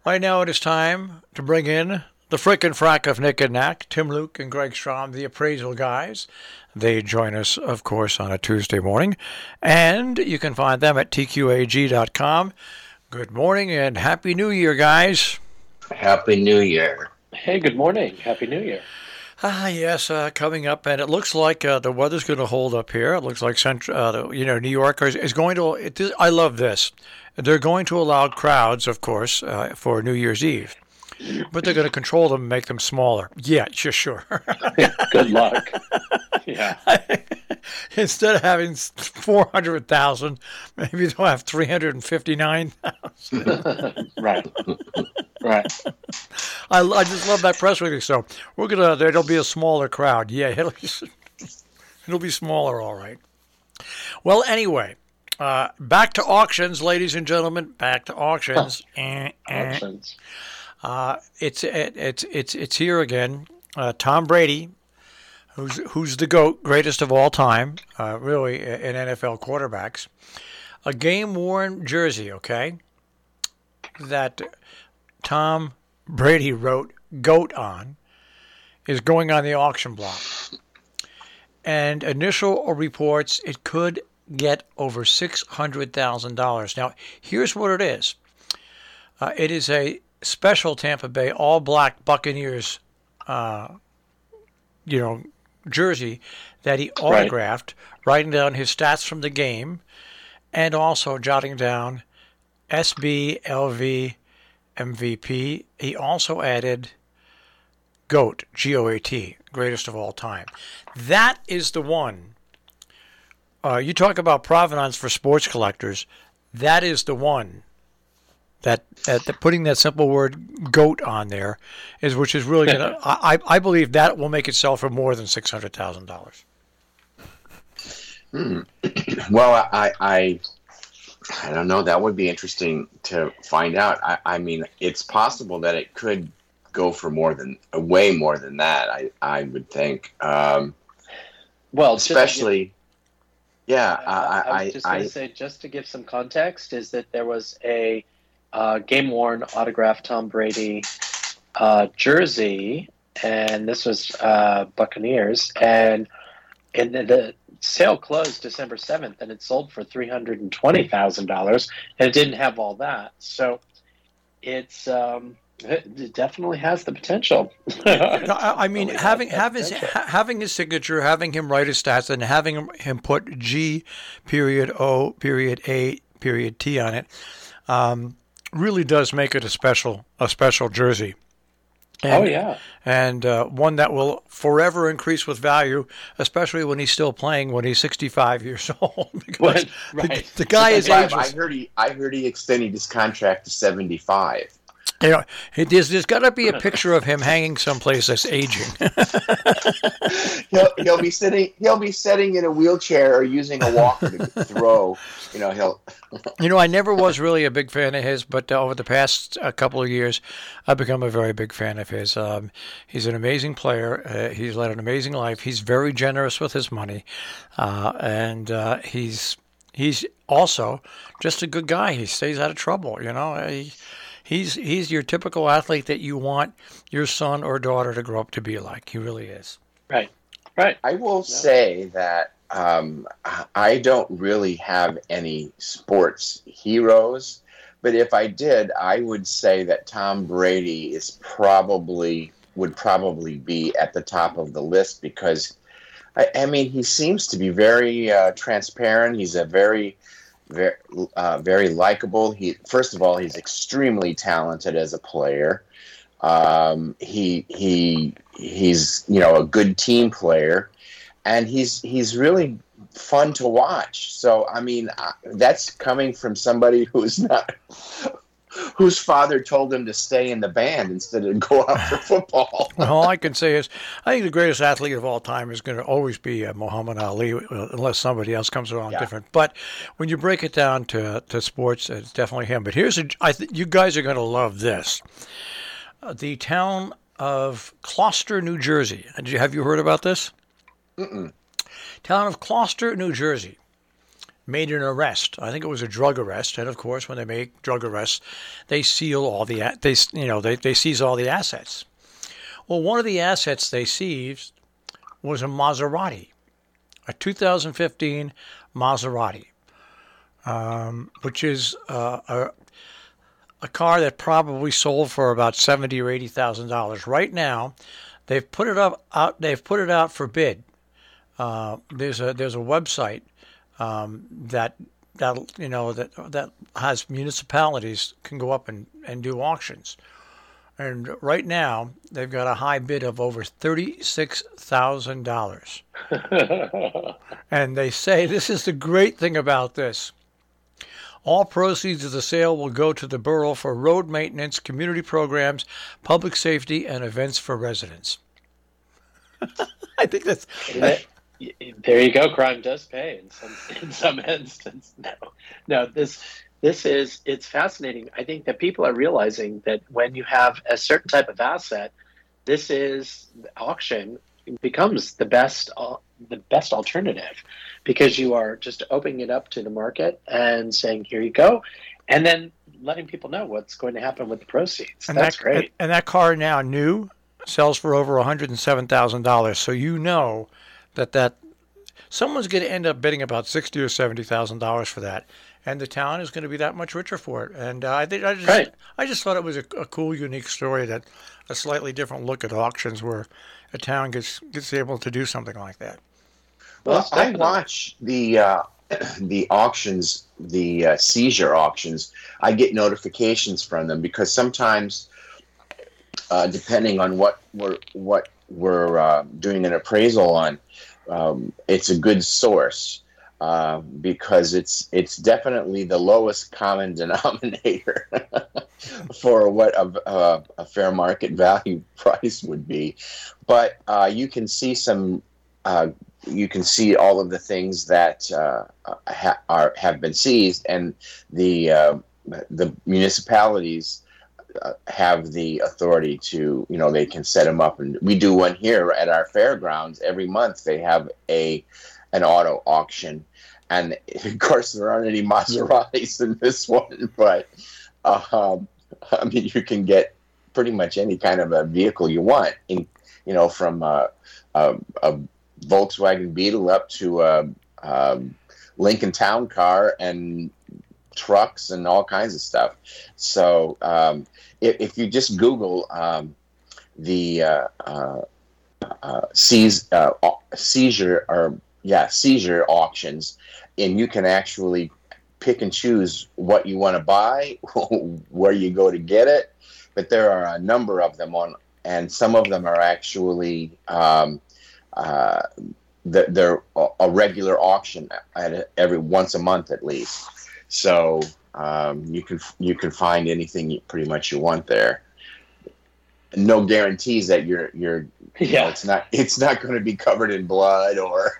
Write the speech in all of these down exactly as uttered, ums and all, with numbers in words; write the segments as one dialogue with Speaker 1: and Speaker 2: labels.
Speaker 1: Right now it is time to bring in the frickin' frack of Nick and Knack, Tim Luke and Greg Strom, the appraisal guys. They join us, of course, on a Tuesday morning, and you can find them at T Q A G dot com. Good morning and Happy New Year, guys.
Speaker 2: Happy New Year.
Speaker 3: Hey, good morning. Happy New Year.
Speaker 1: Ah, yes, uh, coming up, and it looks like uh, the weather's going to hold up here. It looks like Central, uh, you know, New York is, is going to. It, I love this. They're going to allow crowds, of course, uh, for New Year's Eve, but they're going to control them and make them smaller. Yeah, sure, sure.
Speaker 3: Good luck. Yeah.
Speaker 1: Instead of having four hundred thousand, maybe they'll have three hundred fifty-nine thousand.
Speaker 3: Right. Right.
Speaker 1: I, I just love that press release. So we're gonna. There'll be a smaller crowd. Yeah, it'll be, it'll be smaller, all right. Well, anyway, uh, back to auctions, ladies and gentlemen. Back to auctions. eh, eh.
Speaker 3: Options.
Speaker 1: Uh, it's it, it's it's it's here again. Uh, Tom Brady, who's who's the GOAT, greatest of all time, uh, really in N F L quarterbacks. A game-worn jersey, okay, that Tom Brady wrote GOAT on, is going on the auction block. And initial reports, it could get over six hundred thousand dollars. Now, here's what it is. Uh, it is a special Tampa Bay all-black Buccaneers, uh, you know, jersey that he autographed, right. writing down his stats from the game, and also jotting down S B L V M V P. He also added GOAT, G O A T, greatest of all time. That is the one. Uh, you talk about provenance for sports collectors. That is the one. That, that, that putting that simple word GOAT on there is, which is really going to, I, I believe that will make it sell for more than six hundred thousand dollars.
Speaker 2: Hmm. Well, I, I, I don't know. That would be interesting to find out. I, I mean, it's possible that it could go for more than, way more than that. I, I would think. Um,
Speaker 3: well,
Speaker 2: especially, yeah.
Speaker 3: Uh, I, I was just going to
Speaker 2: I,
Speaker 3: say, just to give some context, is that there was a uh, game-worn autographed Tom Brady uh, jersey, and this was uh, Buccaneers, and and the, the sale closed December seventh, and it sold for three hundred twenty thousand dollars, and it didn't have all that. So it's um, it definitely has the potential.
Speaker 1: I, I mean, having having his, ha, having his signature, having him write his stats, and having him, him put G period O period A period T on it, um, really does make it a special a special jersey. And,
Speaker 3: oh, yeah.
Speaker 1: And uh, one that will forever increase with value, especially when he's still playing when he's sixty-five years old. Because
Speaker 3: right.
Speaker 1: the, the guy is
Speaker 2: I
Speaker 1: ageless.
Speaker 2: heard he, I heard he extended his contract to seventy-five.
Speaker 1: You know, it, there's, there's got to be a picture of him hanging someplace that's aging.
Speaker 2: he'll he'll be sitting he'll be sitting in a wheelchair or using a walker to throw. You know he'll.
Speaker 1: You know, I never was really a big fan of his, but uh, over the past uh, couple of years, I've become a very big fan of his. Um, he's an amazing player. Uh, he's led an amazing life. He's very generous with his money, uh, and uh, he's he's also just a good guy. He stays out of trouble. You know. He, He's he's your typical athlete that you want your son or daughter to grow up to be like. He really is.
Speaker 3: Right, right.
Speaker 2: I will
Speaker 3: Yeah.
Speaker 2: say that um, I don't really have any sports heroes, but if I did, I would say that Tom Brady is probably would probably be at the top of the list because, I, I mean, he seems to be very uh, transparent. He's a very Very, uh, very likable. He, first of all, he's extremely talented as a player. Um, he he he's you know a good team player, and he's he's really fun to watch. So I mean, uh, that's coming from somebody who's not whose father told him to stay in the band instead of go out for football.
Speaker 1: All I can say is, I think the greatest athlete of all time is going to always be uh, Muhammad Ali, uh, unless somebody else comes along
Speaker 2: Yeah.
Speaker 1: different. But when you break it down to to sports, it's definitely him. But here's a, I th- you guys are going to love this. Uh, the town of Gloucester, New Jersey. Did you have you heard about this?
Speaker 2: Mm-mm.
Speaker 1: Town of Gloucester, New Jersey. made an arrest. I think it was a drug arrest, and of course, when they make drug arrests, they seal all the a- they you know they they seize all the assets. Well, one of the assets they seized was a Maserati, a two thousand fifteen Maserati, um, which is uh, a a car that probably sold for about seventy or eighty thousand dollars. Right now, they've put it up out. They've put it out for bid. Uh, there's a there's a website um, that that you know that that has municipalities can go up and, and do auctions. And right now, they've got a high bid of over thirty-six thousand dollars. And they say this is the great thing about this. All proceeds of the sale will go to the borough for road maintenance, community programs, public safety, and events for residents. I think that's...
Speaker 3: There you go. Crime does pay in some in some instance. No, no. This this is it's fascinating. I think that people are realizing that when you have a certain type of asset, this is auction becomes the best uh, the best alternative, because you are just opening it up to the market and saying, here you go, and then letting people know what's going to happen with the proceeds.
Speaker 1: And
Speaker 3: That's
Speaker 1: that,
Speaker 3: great.
Speaker 1: And that car now new sells for over one hundred seven thousand dollars. So you know that that someone's going to end up bidding about sixty or seventy thousand dollars for that, and the town is going to be that much richer for it. And uh, I think I just
Speaker 3: Right.
Speaker 1: I just thought it was a, a cool, unique story, that a slightly different look at auctions where a town gets gets able to do something like that.
Speaker 2: Well,
Speaker 3: Most
Speaker 2: I
Speaker 3: definitely.
Speaker 2: watch the uh, the auctions, the uh, seizure auctions. I get notifications from them because sometimes, uh, depending on what we're what we're uh, doing an appraisal on, um, it's a good source uh, because it's it's definitely the lowest common denominator for what a, a, a fair market value price would be. But uh, you can see some. Uh, you can see all of the things that uh, ha- are have been seized, and the uh, the municipalities uh, have the authority to, you know, they can set them up. And we do one here at our fairgrounds every month. They have a an auto auction, and of course there aren't any Maseratis in this one, but uh, I mean, you can get pretty much any kind of a vehicle you want, in, you know, from uh, a, a Volkswagen Beetle up to a, a Lincoln Town Car and trucks and all kinds of stuff. So um, if, if you just Google um, the uh, uh, uh, seize, uh, seizure or yeah seizure auctions, and you can actually pick and choose what you want to buy, where you go to get it. But there are a number of them on, and some of them are actually um, uh, they're a regular auction at every once a month at least. So um, you can you can find anything you, pretty much you want there. No guarantees that you're you're you
Speaker 3: Yeah.
Speaker 2: know, it's not it's not going to be covered in blood or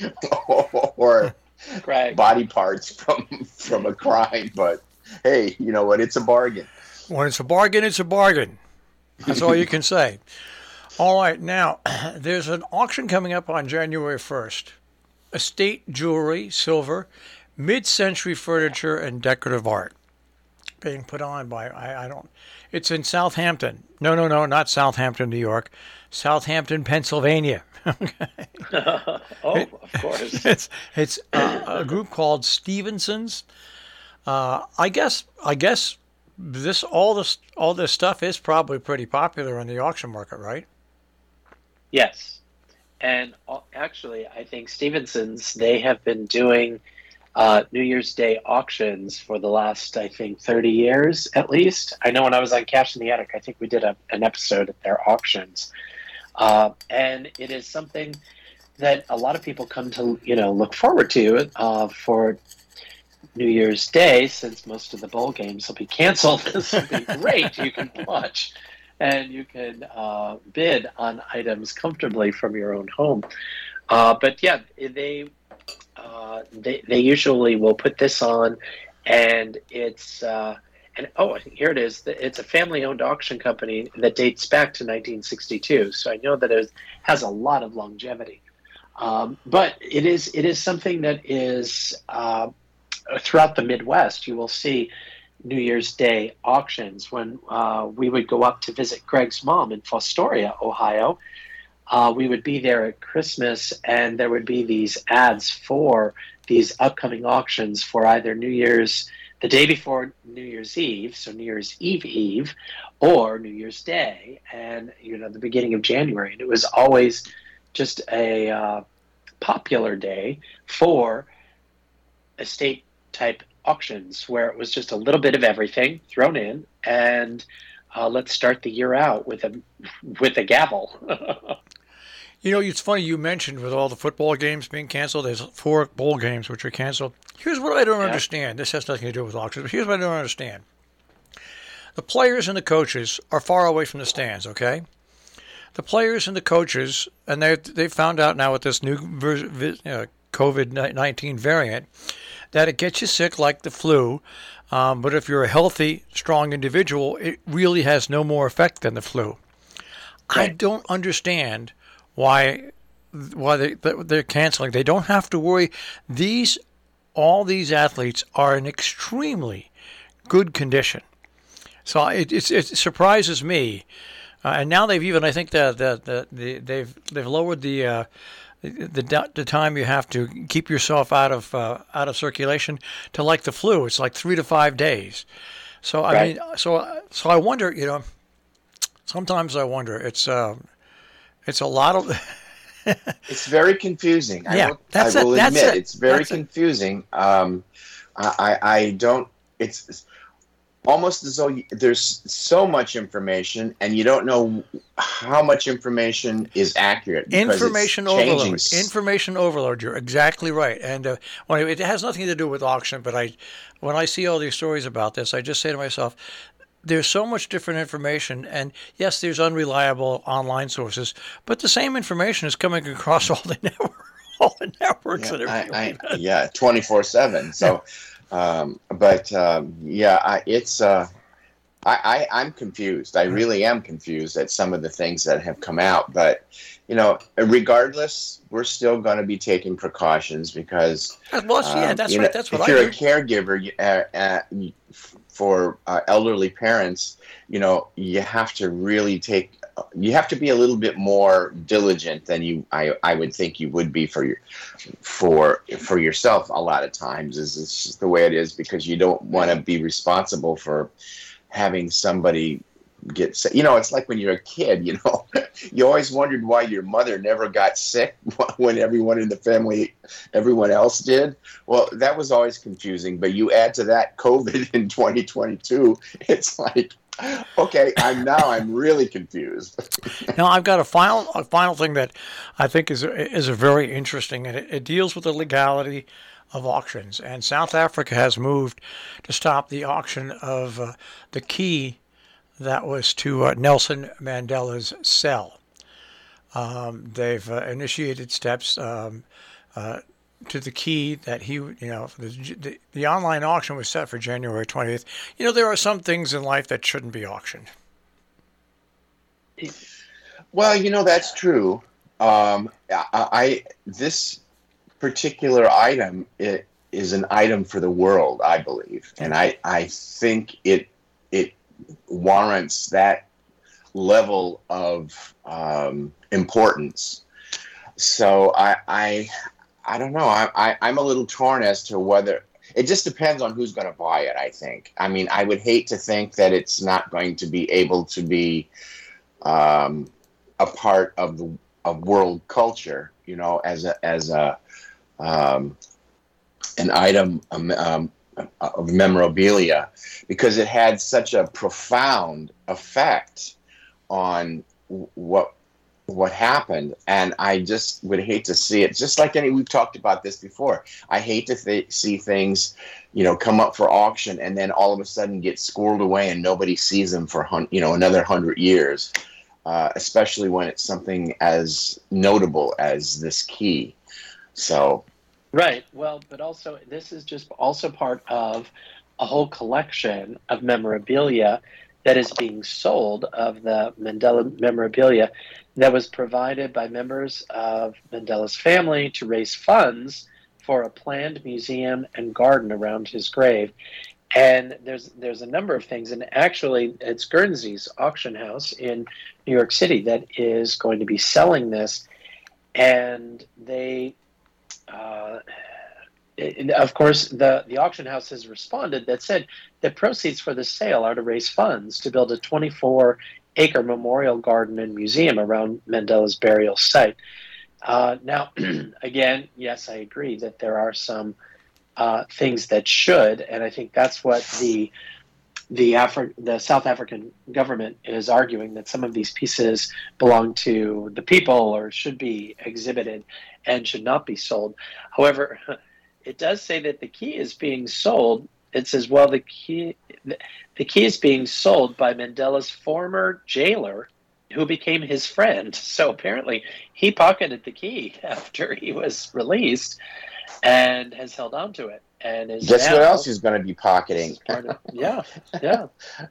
Speaker 2: or
Speaker 3: Right.
Speaker 2: body parts from from a crime, but hey, you know what? It's a bargain.
Speaker 1: When it's a bargain, it's a bargain. That's all you can say. All right, now, there's an auction coming up on January first. Estate jewelry, silver, mid-century furniture, and decorative art being put on by, I, I don't, it's in Southampton. No, no, no, not Southampton, New York. Southampton, Pennsylvania.
Speaker 3: Oh, of course.
Speaker 1: It's it's uh, a group called Stevenson's. Uh, I guess I guess this all this all this stuff is probably pretty popular in the auction market, right?
Speaker 3: Yes. And uh, actually, I think Stevenson's, they have been doing uh, New Year's Day auctions for the last, I think, thirty years at least. I know when I was on Cash in the Attic, I think we did a, an episode at their auctions. Uh, and it is something that a lot of people come to, you know, look forward to uh, for New Year's Day, since most of the bowl games will be canceled. This will be great. You can watch and you can uh, bid on items comfortably from your own home. Uh, but yeah, they, uh, they they usually will put this on, and it's uh, and oh, here it is. It's a family-owned auction company that dates back to nineteen sixty-two. So I know that it has a lot of longevity. Um, but it is it is something that is uh, throughout the Midwest. You will see New Year's Day auctions. When uh, we would go up to visit Greg's mom in Fostoria, Ohio, uh, we would be there at Christmas, and there would be these ads for these upcoming auctions for either New Year's, the day before New Year's Eve, so New Year's Eve Eve, or New Year's Day, and you know the beginning of January. And it was always just a uh, popular day for estate type auctions where it was just a little bit of everything thrown in, and uh, let's start the year out with a with a gavel.
Speaker 1: You know, it's funny you mentioned with all the football games being canceled, there's four bowl games which are canceled. Here's what I don't
Speaker 3: Yeah.
Speaker 1: understand. This has nothing to do with auctions, but here's what I don't understand. The players and the coaches are far away from the stands, okay? The players and the coaches, and they they found out now with this new uh, COVID nineteen variant that it gets you sick like the flu, um, but if you're a healthy, strong individual, it really has no more effect than the flu. I
Speaker 3: Right.
Speaker 1: don't understand why why they they're canceling. They don't have to worry. These all these athletes are in extremely good condition. So it it, it surprises me. Uh, and now they've even, I think that the, the, the they've they've lowered the, uh, the the the time you have to keep yourself out of uh, out of circulation to like the flu. It's like three to five days. So I
Speaker 3: Right.
Speaker 1: mean, so so I wonder. You know, sometimes I wonder. It's uh, it's a lot of.
Speaker 2: It's very confusing. I
Speaker 1: Yeah,
Speaker 2: will,
Speaker 1: that's
Speaker 2: I
Speaker 1: it,
Speaker 2: will
Speaker 1: that's
Speaker 2: admit
Speaker 1: it,
Speaker 2: it's very
Speaker 1: that's it.
Speaker 2: confusing. Um, I, I I don't. It's almost as though you, there's so much information and you don't know how much information is accurate. because it's
Speaker 1: Information
Speaker 2: changing
Speaker 1: overload.
Speaker 2: s-
Speaker 1: Information overload. You're exactly right. And uh, well, it has nothing to do with auction, but I, when I see all these stories about this, I just say to myself, there's so much different information, and yes, there's unreliable online sources, but the same information is coming across all the network, all the networks
Speaker 2: Yeah,
Speaker 1: and everything.
Speaker 2: I,
Speaker 1: like
Speaker 2: I
Speaker 1: that.
Speaker 2: yeah, twenty-four seven. So, um, but um, yeah, I, it's uh, I, I I'm confused. I really am confused at some of the things that have come out. But you know, regardless, we're still going to be taking precautions because
Speaker 1: Well, that's- yeah,
Speaker 2: um,
Speaker 1: that's
Speaker 2: you
Speaker 1: right.
Speaker 2: know,
Speaker 1: That's what
Speaker 2: if
Speaker 1: I
Speaker 2: you're
Speaker 1: do.
Speaker 2: a caregiver you- uh, uh, you- for uh, elderly parents, you know, you have to really take. You have to be a little bit more diligent than you. I, I would think you would be for your, for for yourself. A lot of times, is it's just the way it is because you don't want to be responsible for having somebody get sick. You know, it's like when you're a kid. You know, you always wondered why your mother never got sick when everyone in the family, everyone else did. Well, that was always confusing. But you add to that COVID in twenty twenty-two, it's like, okay, I'm now I'm really confused.
Speaker 1: Now, I've got a final a final thing that I think is is a very interesting, and it, it deals with the legality of auctions. And South Africa has moved to stop the auction of uh, the key that was to uh, Nelson Mandela's cell. Um, they've uh, initiated steps um, uh, to the key that he, you know, the, the, the online auction was set for January twentieth. You know, there are some things in life that shouldn't be auctioned.
Speaker 2: Well, you know that's true. Um, I, I this particular item it is an item for the world, I believe, and I, I think it it warrants that level of um, importance. So I I, I don't know. I, I I'm a little torn as to whether. It just depends on who's going to buy it, I think. I mean, I would hate to think that it's not going to be able to be um, a part of the of world culture, you know, as a as a um, an item um, um, of memorabilia, because it had such a profound effect on what what happened, and I just would hate to see it. Just like any, we've talked about this before. I hate to th- see things, you know, come up for auction and then all of a sudden get squirreled away and nobody sees them for hun- you know another hundred years. Uh, especially when it's something as notable as this key. So,
Speaker 3: Right. Well, but also this is just also part of a whole collection of memorabilia that is being sold of the Mandela memorabilia that was provided by members of Mandela's family to raise funds for a planned museum and garden around his grave. And there's there's a number of things, and actually it's Guernsey's auction house in New York City that is going to be selling this, and they, uh, it, of course, the, the auction house has responded that said that proceeds for the sale are to raise funds to build a twenty-four acre memorial garden and museum around Mandela's burial site. Uh, now, again, yes, I agree that there are some uh, things that should, and I think that's what the the Afri- the South African government is arguing, that some of these pieces belong to the people or should be exhibited and should not be sold. However, it does say that the key is being sold. It says, well, the key the key is being sold by Mandela's former jailer, who became his friend. So apparently he pocketed the key after he was released and has held on to it. And is
Speaker 2: Guess
Speaker 3: now,
Speaker 2: what else he's going to be pocketing?
Speaker 3: Of, yeah, yeah.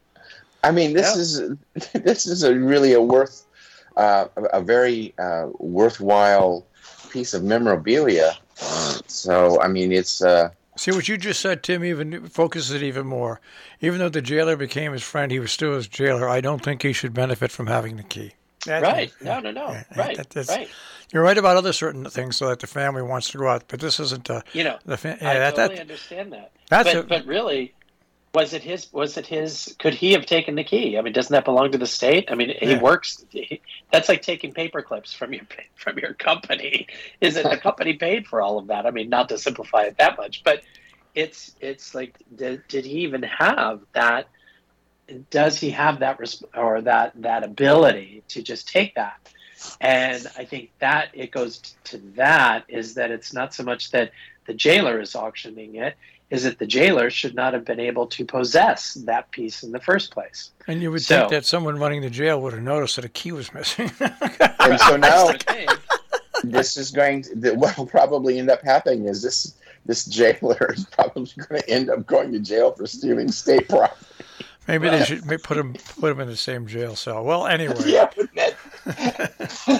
Speaker 2: I mean, this yeah. is this is a really a worth uh, a very uh, worthwhile piece of memorabilia. Uh, so I mean, it's. Uh,
Speaker 1: See, what you just said, Tim, even focuses it even more. Even though the jailer became his friend, he was still his jailer. I don't think he should benefit from having the key.
Speaker 3: That's right. It. No, no, no. Yeah, right. That, that's, right.
Speaker 1: You're right about other certain things, so that the family wants to go out, but this isn't. A,
Speaker 3: you know,
Speaker 1: the fa-
Speaker 3: yeah, I
Speaker 1: that,
Speaker 3: totally
Speaker 1: that,
Speaker 3: understand that.
Speaker 1: That's
Speaker 3: but,
Speaker 1: a,
Speaker 3: but really, was it his? Was it his? Could he have taken the key? I mean, doesn't that belong to the state? I mean, he
Speaker 1: yeah.
Speaker 3: works. He, that's like taking paper clips from your from your company. Is it the company paid for all of that? I mean, not to simplify it that much, but. It's it's like did, did he even have that? Does he have that or that that ability to just take that? And I think that it goes to that is that it's not so much that the jailer is auctioning it, is that the jailer should not have been able to possess that piece in the first place.
Speaker 1: And you would
Speaker 3: so,
Speaker 1: think that someone running the jail would have noticed that a key was missing.
Speaker 2: And so now this is going to what will probably end up happening is this. This jailer is probably going to end up going to jail for stealing state property.
Speaker 1: Maybe they should put him put him in the same jail cell. Well, anyway.
Speaker 2: Yeah, but then,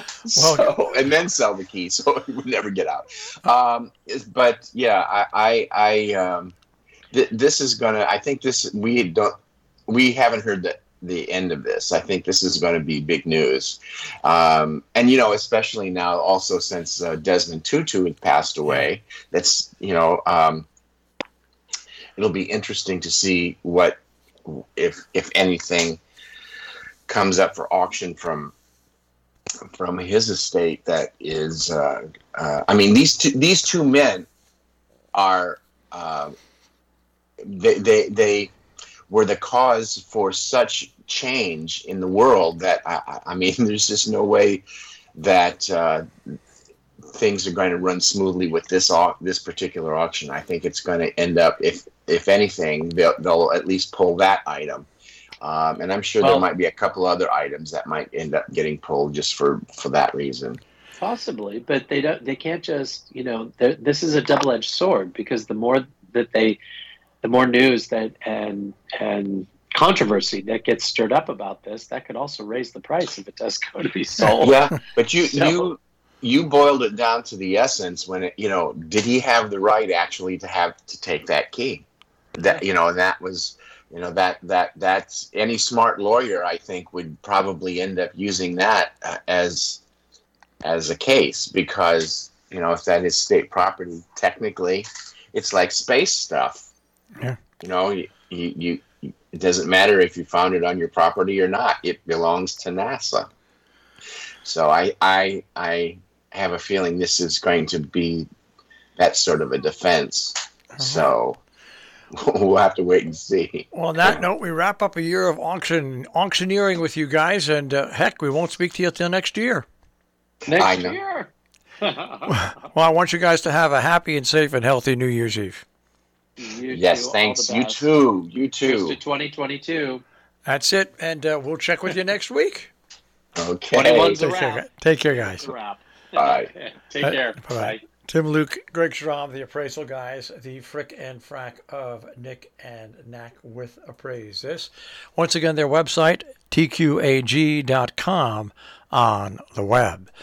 Speaker 2: so, and then sell the key, so he would never get out. Um, but yeah, I, I, I um, th- this is gonna. I think this we don't. We haven't heard the the end of this. I think this is going to be big news, um, and you know, especially now, also since uh, Desmond Tutu had passed away. That's you know, um, it'll be interesting to see what, if if anything, comes up for auction from from his estate. That is, uh, uh, I mean, these two these two men are uh, they they they were the cause for such change in the world that I, I mean, there's just no way that uh, things are going to run smoothly with this au- this particular auction. I think it's going to end up, if if anything, they'll, they'll at least pull that item, um, and I'm sure well, there might be a couple other items that might end up getting pulled just for, for that reason.
Speaker 3: Possibly, but they don't. They can't just you know. This is a double-edged sword, because the more that they, the more news that and and controversy that gets stirred up about this, that could also raise the price if it does go to be sold.
Speaker 2: Yeah, but you
Speaker 3: so,
Speaker 2: you you boiled it down to the essence when it, you know, did he have the right actually to have to take that key? That you know, and that was you know that that that's any smart lawyer, I think, would probably end up using that uh, as as a case, because you know, if that is state property, technically, it's like space stuff.
Speaker 1: Yeah,
Speaker 2: you know, you you. you it doesn't matter if you found it on your property or not. It belongs to NASA. So I, I, I have a feeling this is going to be that sort of a defense. Uh-huh. So we'll have to wait and see.
Speaker 1: Well, on that note, we wrap up a year of auction auctioneering with you guys, and uh, heck, we won't speak to you till next year.
Speaker 3: Next
Speaker 2: I know.
Speaker 3: year.
Speaker 1: Well, I want you guys to have a happy and safe and healthy New Year's Eve.
Speaker 3: You
Speaker 2: yes,
Speaker 3: too,
Speaker 2: thanks. You too. You too.
Speaker 3: Here's to twenty twenty-two.
Speaker 1: That's it, and uh, we'll check with you next week.
Speaker 2: Okay.
Speaker 3: twenty-one's a
Speaker 1: Take
Speaker 3: wrap.
Speaker 1: care, take care, guys.
Speaker 3: Wrap.
Speaker 2: Bye.
Speaker 3: Take care.
Speaker 1: Bye.
Speaker 3: Bye.
Speaker 1: Tim Luke, Greg Schramm, the appraisal guys, the Frick and Frack of Nick and Knack with Appraise This. Once again, their website, T Q A G dot com on the web.